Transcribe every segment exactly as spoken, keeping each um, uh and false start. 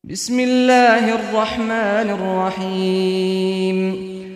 بسم الله الرحمن الرحيم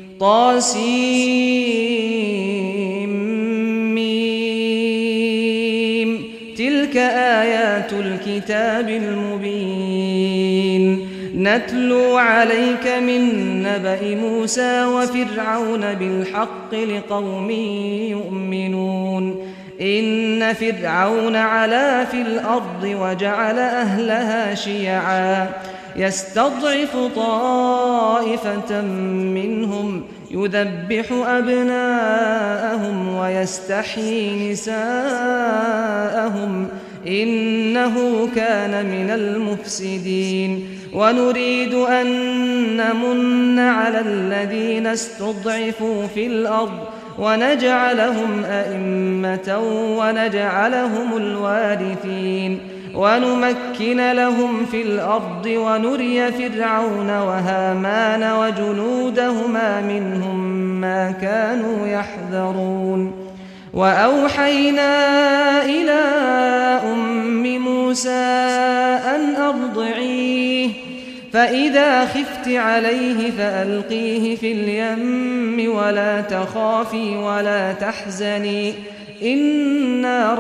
طاسيم تلك آيات الكتاب المبين نتلو عليك من نبأ موسى وفرعون بالحق لقوم يؤمنون إن فرعون علا في الأرض وجعل أهلها شيعا يستضعف طائفة منهم يذبح أبناءهم ويستحيي نساءهم إنه كان من المفسدين ونريد أن نمن على الذين استضعفوا في الأرض ونجعلهم أئمة ونجعلهم الوارثين ونمكن لهم في الأرض ونري فرعون وهامان وجنودهما منهم ما كانوا يحذرون وأوحينا إلى أم موسى أن أرضعيه فإذا خفت عليه فألقيه في اليم ولا تخافي ولا تحزني إنا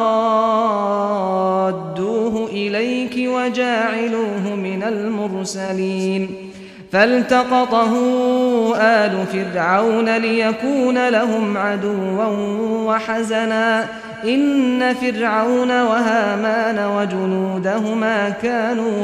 رادوه إليك وجاعلوه من المرسلين فالتقطه آل فرعون ليكون لهم عدوا وحزنا إن فرعون وهامان وجنودهما كانوا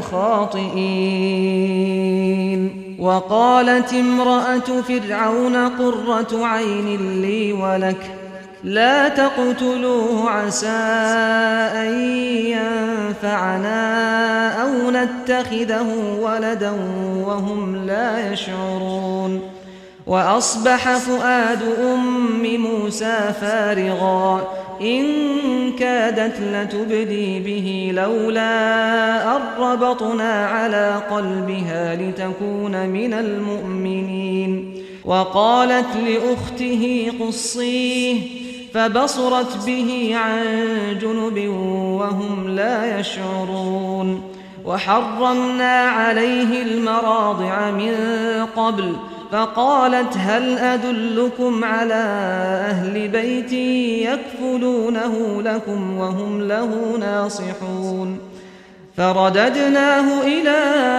خاطئين وقالت امرأة فرعون قرة عين لي ولك لا تقتلوه عسى أن ينفعنا أو نتخذه ولدا وهم لا يشعرون وأصبح فؤاد أم موسى فارغا إن كادت لتبدي به لولا أن ربطنا على قلبها لتكون من المؤمنين وقالت لأخته قصيه فبصرت به عن جنب وهم لا يشعرون وحرمنا عليه المراضع من قبل فقالت هل أدلكم على أهل بيت يكفلونه لكم وهم له ناصحون فرددناه إلى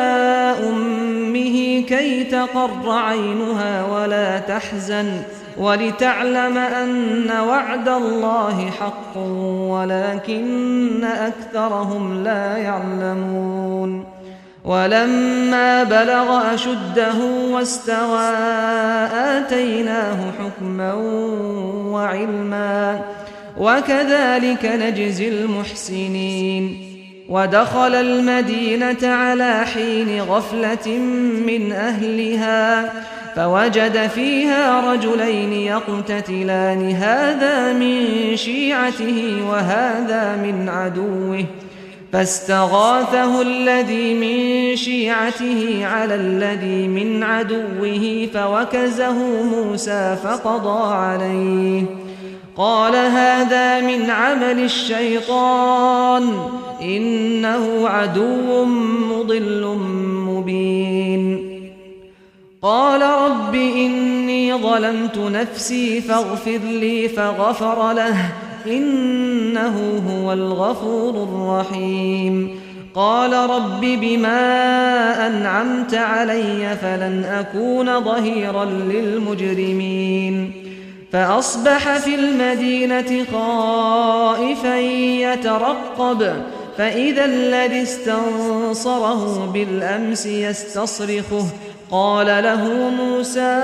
أمه كي تقر عينها ولا تحزن ولتعلم أن وعد الله حق ولكن أكثرهم لا يعلمون ولما بلغ أشده واستوى آتيناه حكما وعلما وكذلك نجزي المحسنين ودخل المدينة على حين غفلة من أهلها فوجد فيها رجلين يقتتلان هذا من شيعته وهذا من عدوه فاستغاثه الذي من شيعته على الذي من عدوه فوكزه موسى فقضى عليه قال هذا من عمل الشيطان إنه عدو مضل مبين قال رب إني ظلمت نفسي فاغفر لي فغفر له إنه هو الغفور الرحيم قال رب بما أنعمت علي فلن أكون ظهيرا للمجرمين فأصبح في المدينة خائفا يترقب فإذا الذي استنصره بالأمس يستصرخه قال له موسى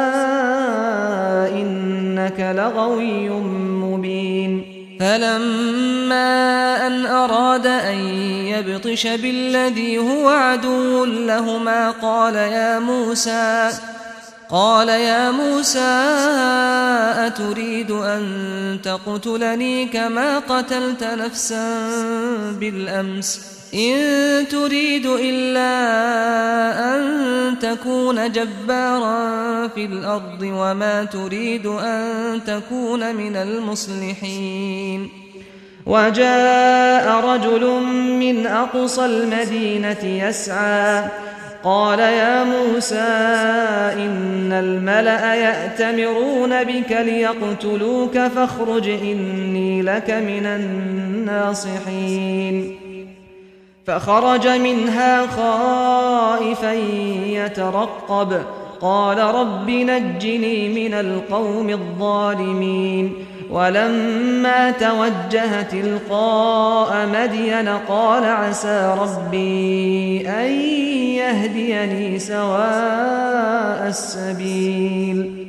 إنك لغوي مبين فلما أن أراد أن يبطش بالذي هو عدو لهما قال يا موسى قال يا موسى أتريد أن تقتلني كما قتلت نفسا بالأمس إن تريد إلا أن تكون جبارا في الأرض وما تريد أن تكون من المصلحين وجاء رجل من أقصى المدينة يسعى قال يا موسى إن الملأ يأتمرون بك ليقتلوك فاخرج إني لك من الناصحين فخرج منها خائفا يترقب قال رب نجني من القوم الظالمين ولما توجه تلقاء مدين قال عسى ربي أن يهديني سواء السبيل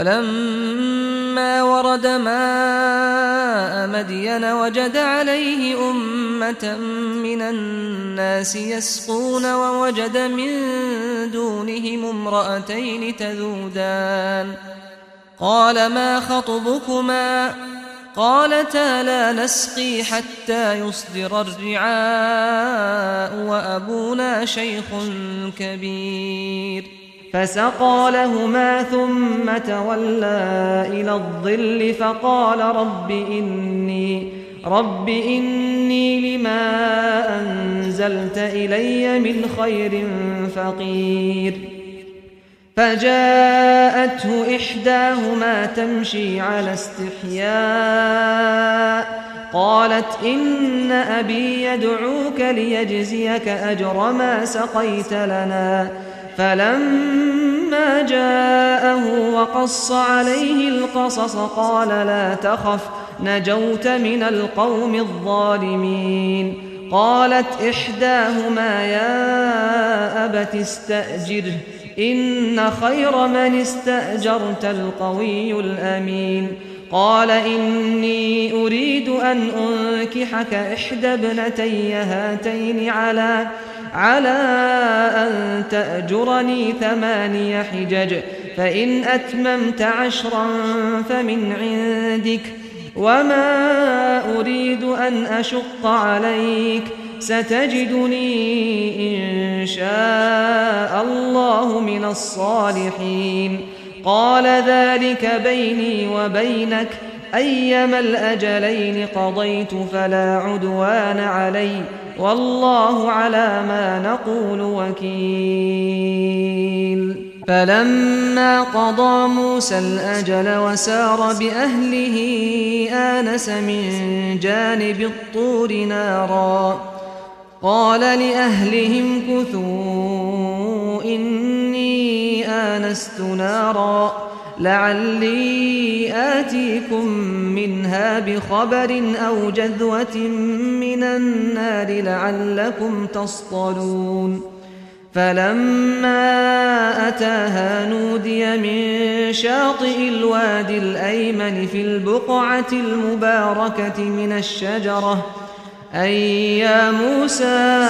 ولما ورد ماء مدين وجد عليه أمة من الناس يسقون ووجد من دونهم امرأتين تذودان قال ما خطبكما قالتا لا نسقي حتى يصدر الرعاء وأبونا شيخ كبير فسقى لهما ثم تولى إلى الظل فقال رب إني رب إني لما أنزلت إلي من خير فقير فجاءته إحداهما تمشي على استحياء قالت إن أبي يدعوك ليجزيك أجر ما سقيت لنا فلما جاءه وقص عليه القصص قال لا تخف نجوت من القوم الظالمين قالت إحداهما يا أبت استأجره إن خير من استأجرت القوي الأمين قال إني أريد أن أنكحك إحدى ابنتي هاتين على على أن تأجرني ثماني حجج فإن أتممت عشرا فمن عندك وما أريد أن أشق عليك ستجدني إن شاء الله من الصالحين قال ذلك بيني وبينك أيما الأجلين قضيت فلا عدوان علي والله على ما نقول وكيل فلما قضى موسى الأجل وسار بأهله آنس من جانب الطور نارا قال لأهلهم كثوا إني آنست نارا لعلي آتيكم منها بخبر أو جذوة من النار لعلكم تصطلون فلما أتاها نودي من شاطئ الوادي الأيمن في البقعة المباركة من الشجرة أي يا موسى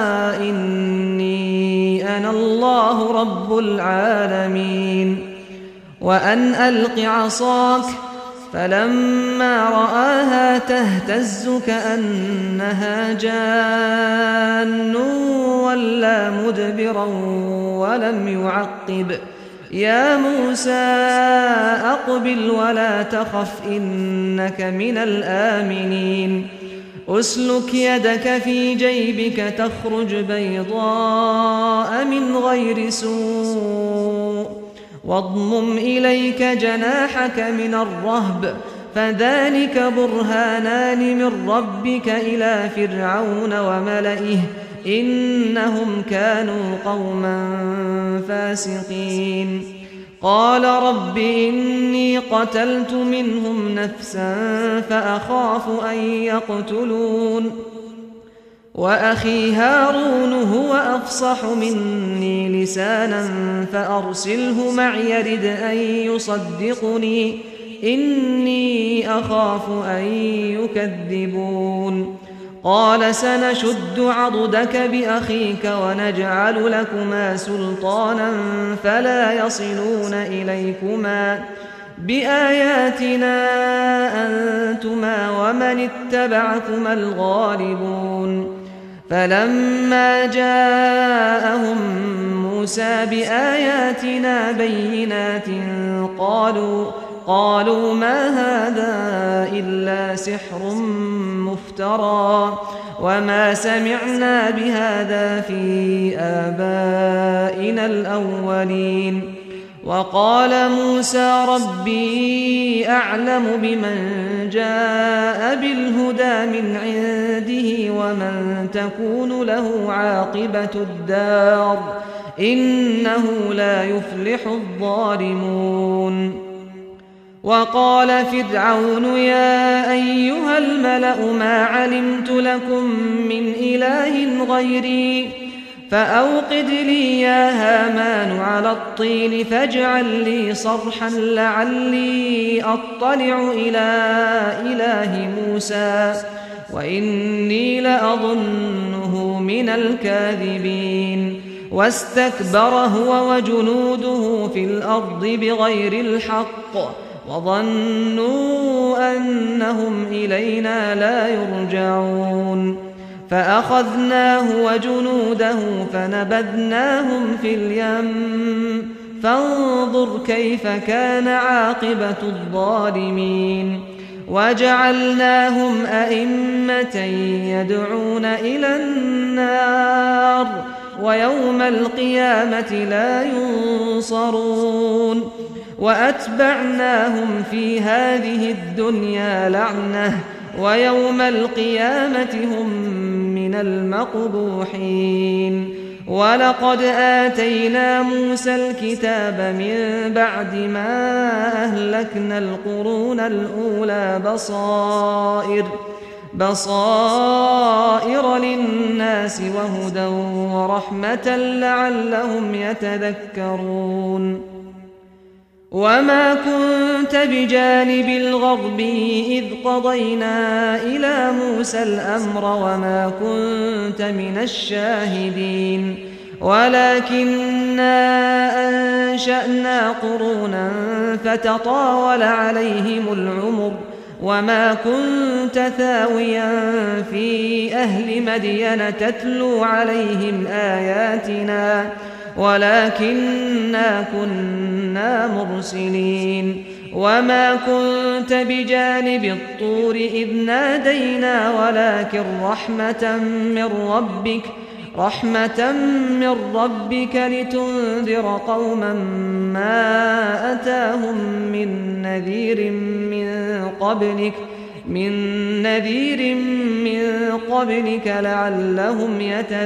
إني أنا الله رب العالمين وأن ألق عصاك فلما رآها تهتز كأنها جان ولا مدبرا ولم يعقب يا موسى أقبل ولا تخف إنك من الآمنين أسلك يدك في جيبك تخرج بيضاء من غير سوء واضمم إليك جناحك من الرهب فذلك برهانان من ربك إلى فرعون وملئه إنهم كانوا قوما فاسقين قال رب إني قتلت منهم نفسا فأخاف أن يقتلون وأخي هارون هو أفصح مني لسانا فأرسله معي يرد أن يصدقني إني أخاف أن يكذبون قال سنشد عضدك بأخيك ونجعل لكما سلطانا فلا يصلون إليكما بآياتنا أنتما ومن اتبعكما الغالبون فلما جاءهم موسى بآياتنا بينات قالوا قالوا ما هذا إلا سحر مفترى وما سمعنا بهذا في آبائنا الأولين. وقال موسى ربي أعلم بمن جاء بالهدى من عنده ومن تكون له عاقبة الدار إنه لا يفلح الظالمون. وقال فرعون يا أيها الملأ ما علمت لكم من إله غيري فأوقد لي يا هامان على الطين فاجعل لي صرحا لعلي أطلع إلى إله موسى وإني لأظنه من الكاذبين. واستكبر هو وجنوده في الأرض بغير الحق وظنوا أنهم إلينا لا يرجعون. فأخذناه وجنوده فنبذناهم في اليم فانظر كيف كان عاقبة الظالمين. وجعلناهم أئمة يدعون إلى النار ويوم القيامة لا ينصرون. وأتبعناهم في هذه الدنيا لعنة ويوم القيامة هم من المقبوحين. ولقد آتينا موسى الكتاب من بعد ما أهلكنا القرون الأولى بصائر بصائر للناس وهدى ورحمة لعلهم يتذكرون. وما كنت بجانب الغرب إذ قضينا إلى موسى الأمر وما كنت من الشاهدين ولكننا أنشأنا قرونا فتطاول عليهم العمر وما كنت ثاويا في أهل مدين تتلو عليهم آياتنا ولكننا كنا مرسلين. وما كنت بجانب الطور إذ نادينا ولكن رحمة من ربك رحمة من ربك لتنذر قوما ما أتاهم من نذير من قبلك من نذير من قبلك لعلهم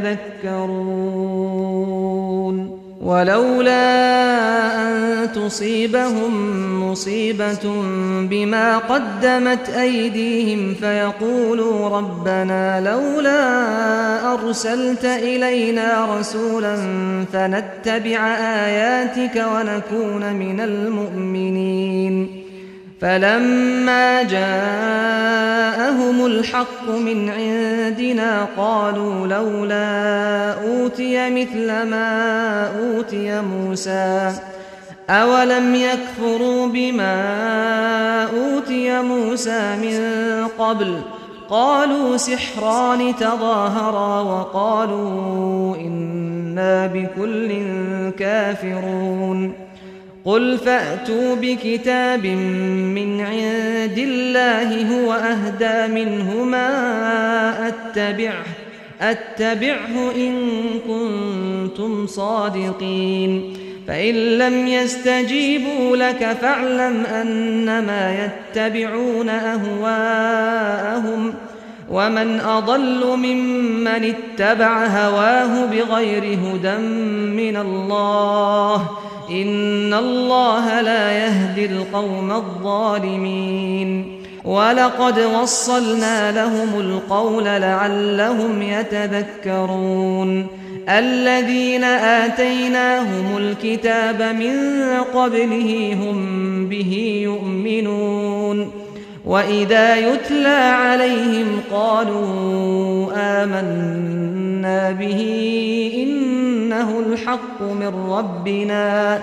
يتذكرون. ولولا أن تصيبهم مصيبة بما قدمت أيديهم فيقولوا ربنا لولا أرسلت إلينا رسولا فنتبع آياتك ونكون من المؤمنين. فلما جاءهم الحق من عندنا قالوا لولا أوتي مثل ما أوتي موسى أولم يكفروا بما أوتي موسى من قبل قالوا سحران تظاهرا وقالوا إنا بكل كافرون. قل فأتوا بكتاب من عند الله هو أهدى منهما أتبعه أتبعه إن كنتم صادقين. فإن لم يستجيبوا لك فاعلم أنما يتبعون أهواءهم ومن أضل ممن اتبع هواه بغير هدى من الله إن الله لا يهدي القوم الظالمين. ولقد وصلنا لهم القول لعلهم يتذكرون. الذين آتيناهم الكتاب من قبله هم به يؤمنون وإذا يتلى عليهم قالوا آمنا به إنه الحق من ربنا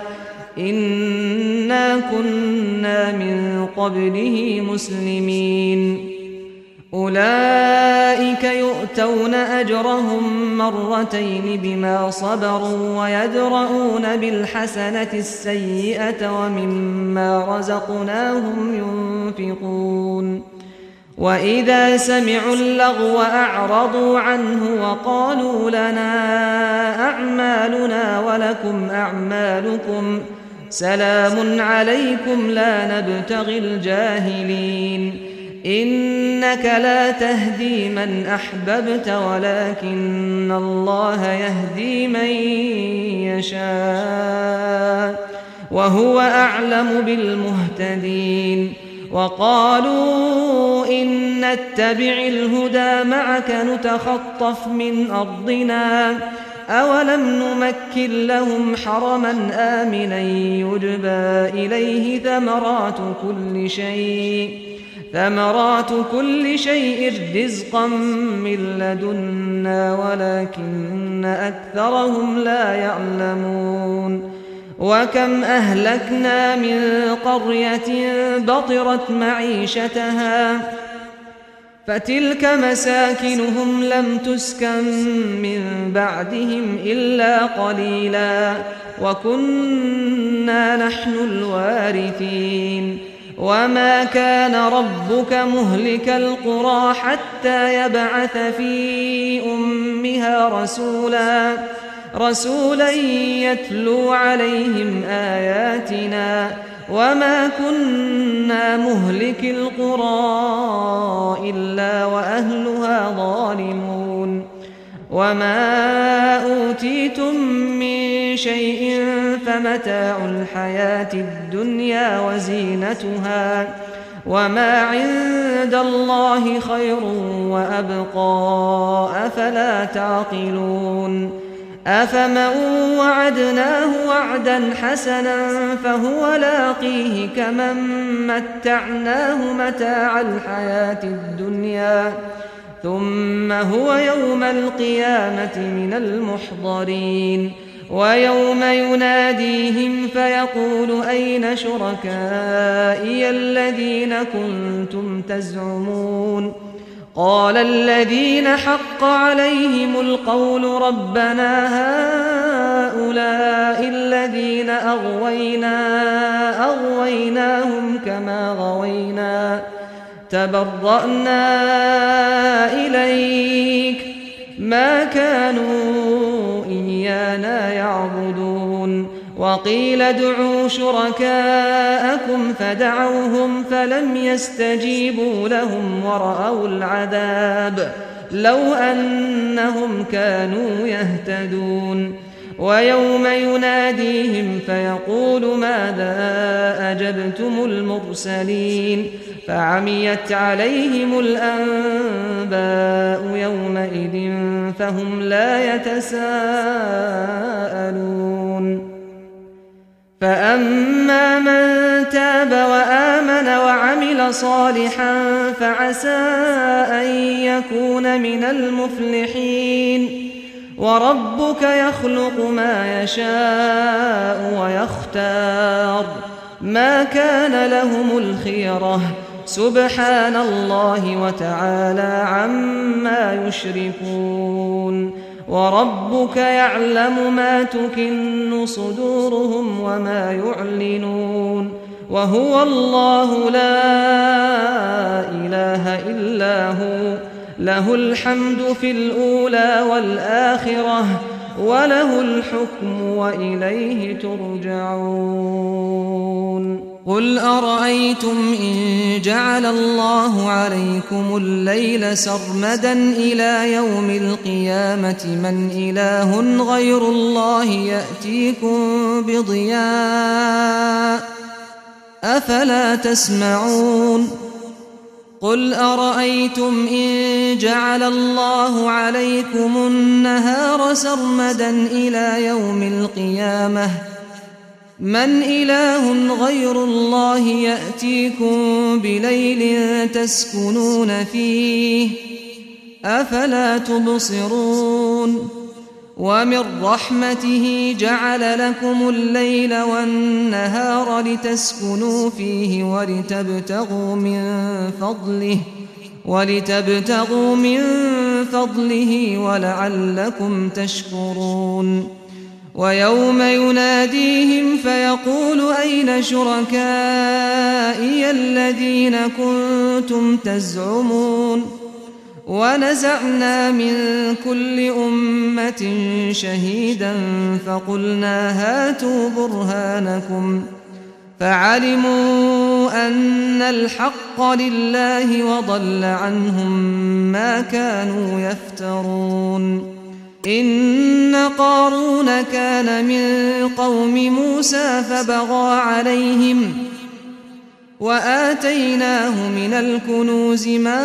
إنا كنا من قبله مسلمين. أولئك يؤتون أجرهم مرتين بما صبروا ويدرؤون بالحسنة السيئة ومما رزقناهم ينفقون. وإذا سمعوا اللغو أعرضوا عنه وقالوا لنا أعمالنا ولكم أعمالكم سلام عليكم لا نبتغي الجاهلين إنك لا تهدي من أحببت ولكن الله يهدي من يشاء وهو أعلم بالمهتدين وقالوا إن نتبع الهدى معك نتخطف من أرضنا أولم نمكن لهم حرما آمنا يجبى إليه ثمرات كل شيء ثمرات كل شيء رزقا من لدنا ولكن أكثرهم لا يعلمون وكم أهلكنا من قرية بطرت معيشتها فتلك مساكنهم لم تسكن من بعدهم إلا قليلا وكنا نحن الوارثين وما كان ربك مهلك القرى حتى يبعث في أمها رسولا رسولا يتلو عليهم آياتنا وما كنا مهلك القرى إلا وأهلها ظالمون وما أوتيتم من شيء فمتاع الحياة الدنيا وزينتها وما عند الله خير وأبقى أفلا تعقلون أفمن وعدناه وعدا حسنا فهو لاقيه كمن متعناه متاع الحياة الدنيا ثم هو يوم القيامة من المحضرين ويوم يناديهم فيقول أين شركائي الذين كنتم تزعمون قال الذين حق عليهم القول ربنا هؤلاء الذين أغوينا أغويناهم كما غوينا تبرأنا إليك ما كانوا إيانا يعبدون وقيل ادعوا شركاءكم فدعوهم فلم يستجيبوا لهم ورأوا العذاب لو أنهم كانوا يهتدون ويوم يناديهم فيقول ماذا أجبتم المرسلين فعميت عليهم الأنباء يومئذ فهم لا يتساءلون فأما من تاب وآمن وعمل صالحا فعسى أن يكون من المفلحين وربك يخلق ما يشاء ويختار ما كان لهم الخيرة سبحان الله وتعالى عما يشركون وربك يعلم ما تكن صدورهم وما يعلنون وهو الله لا إله إلا هو له الحمد في الأولى والآخرة وله الحكم وإليه ترجعون قل أرأيتم إن جعل الله عليكم الليل سرمدا إلى يوم القيامة من إله غير الله يأتيكم بضياء أفلا تسمعون قل أرأيتم إن جعل الله عليكم النهار سرمدا إلى يوم القيامة من إله غير الله يأتيكم بليل تسكنون فيه أفلا تبصرون ومن رحمته جعل لكم الليل والنهار لتسكنوا فيه ولتبتغوا من فضله ولتبتغوا من فضله ولعلكم تشكرون ويوم يناديهم فيقول أين شركائي الذين كنتم تزعمون ونزعنا من كل أمة شهيدا فقلنا هاتوا برهانكم فعلموا أن الحق لله وضل عنهم ما كانوا يفترون. إن قارون كان من قوم موسى فبغى عليهم وآتيناه من الكنوز ما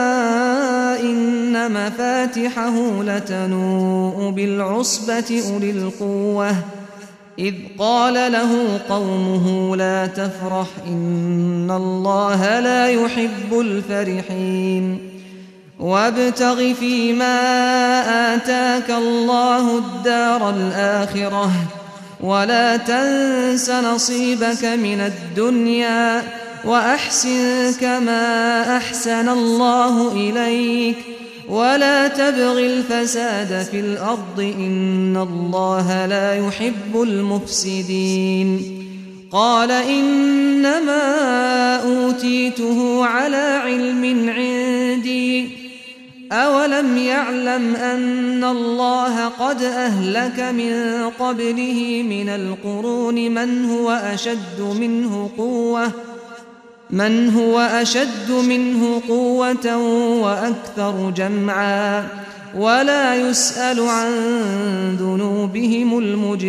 إن مفاتحه لتنوء بالعصبة أولي القوة إذ قال له قومه لا تفرح إن الله لا يحب الفرحين وابتغ فيما آتاك الله الدار الآخرة ولا تنس نصيبك من الدنيا وأحسن كما أحسن الله إليك ولا تبغ الفساد في الأرض إن الله لا يحب المفسدين. قال إنما أوتيته على علم عندي أولم يعلم أن الله قد أهلك من قبله من القرون من هو أشد منه قوة من هو أشد منه قوة وأكثر جمعا ولا يسأل عن ذنوبهم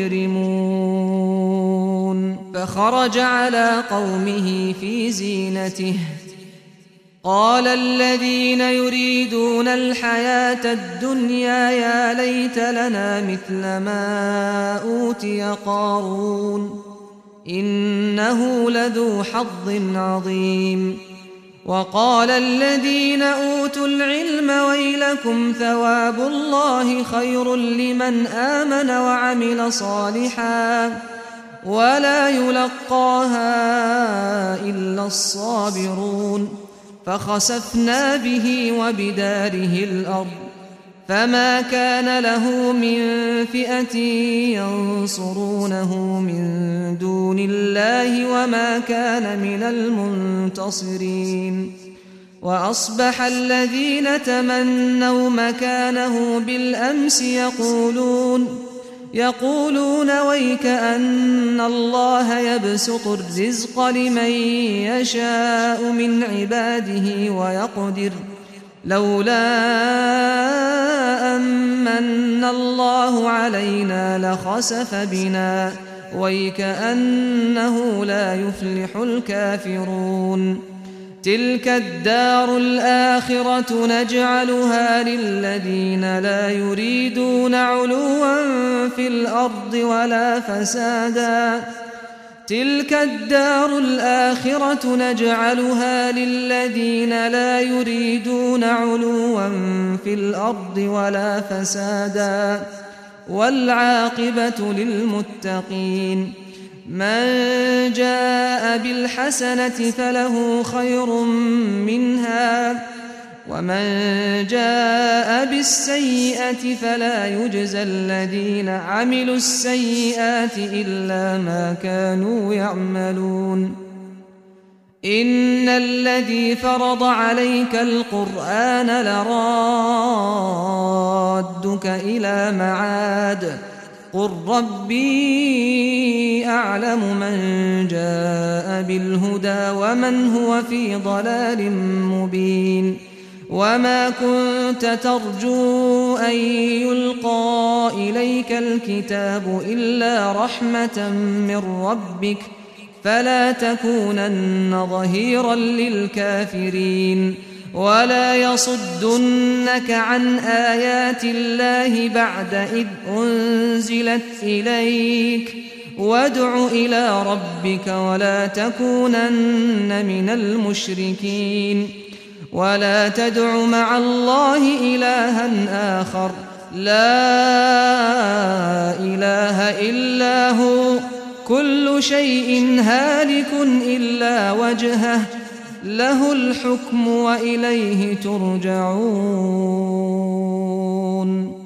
المجرمون. فخرج على قومه في زينته قال الذين يريدون الحياة الدنيا يا ليت لنا مثل ما أوتي قارون إنه لذو حظ عظيم. وقال الذين أوتوا العلم ويلكم ثواب الله خير لمن آمن وعمل صالحا ولا يلقاها إلا الصابرون. فخسفنا به وبداره الأرض فما كان له من فئة ينصرونه من دون الله وما كان من المنتصرين. وأصبح الذين تمنوا مكانه بالأمس يقولون يقولون ويك أن الله يبسط الرزق لمن يشاء من عباده ويقدر لولا أمن الله علينا لخسف بنا ويك أنه لا يفلح الكافرون. تلك الدار الآخرة نجعلها للذين لا يريدون علوا في الأرض ولا فسادا تلك الدار الآخرة نجعلها للذين لا يريدون علوا في الأرض ولا فسادا والعاقبة للمتقين. من جاء بالحسنة فله خير منها ومن جاء بالسيئة فلا يجزى الذين عملوا السيئات إلا ما كانوا يعملون. إن الذي فرض عليك القرآن لرادك إلى معاد قل ربي أعلم من جاء بالهدى ومن هو في ضلال مبين. وما كنت ترجو أن يلقى إليك الكتاب إلا رحمة من ربك فلا تكونن ظهيرا للكافرين. ولا يصدنك عن آيات الله بعد إذ أنزلت إليك وادع إلى ربك ولا تكونن من المشركين. ولا تدع مع الله إلها آخر لا إله إلا هو كل شيء هالك إلا وجهه له الحكم وإليه ترجعون.